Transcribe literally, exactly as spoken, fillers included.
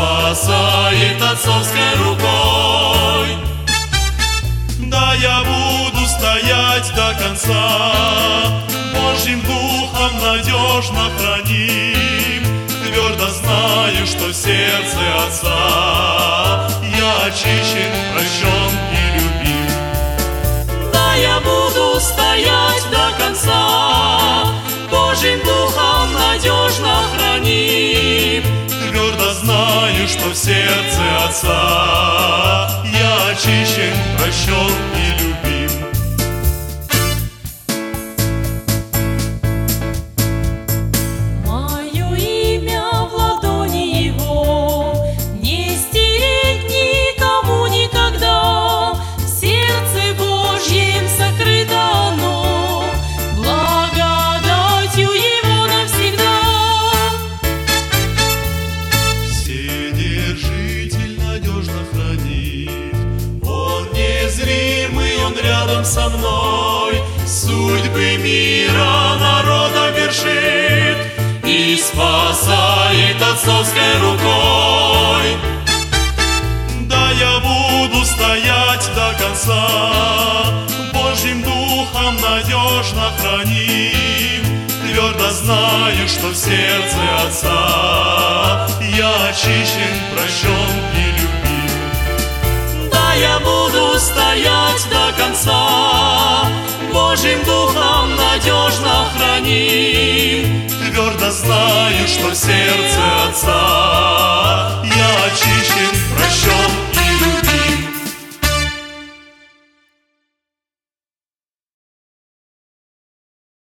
спасает отцовской рукой. Да, я буду стоять до конца, Божьим духом надежно храним. Твердо знаю, что в сердце Отца я очищен, прощен и любим. Да, я буду стоять до конца, Божьим духом надежно храним. Твердо знаю, что в сердце Отца я очищен, прощен и любим. Мое имя в ладони Его, не стереть никому никогда. В сердце Божьем сокрыто оно, благодатью Его навсегда. Вседержитель надежно хранит, Он незримый, Он рядом со мной. Судьбы мира народа вершит и спасает отцовской рукой. Да, я буду стоять до конца, Божьим духом надежно храним. Твердо знаю, что в сердце Отца я очищен, прощен и любим. Да, я буду стоять до конца, Божьим духом надежно храним. Твердо знаю, что в сердце Отца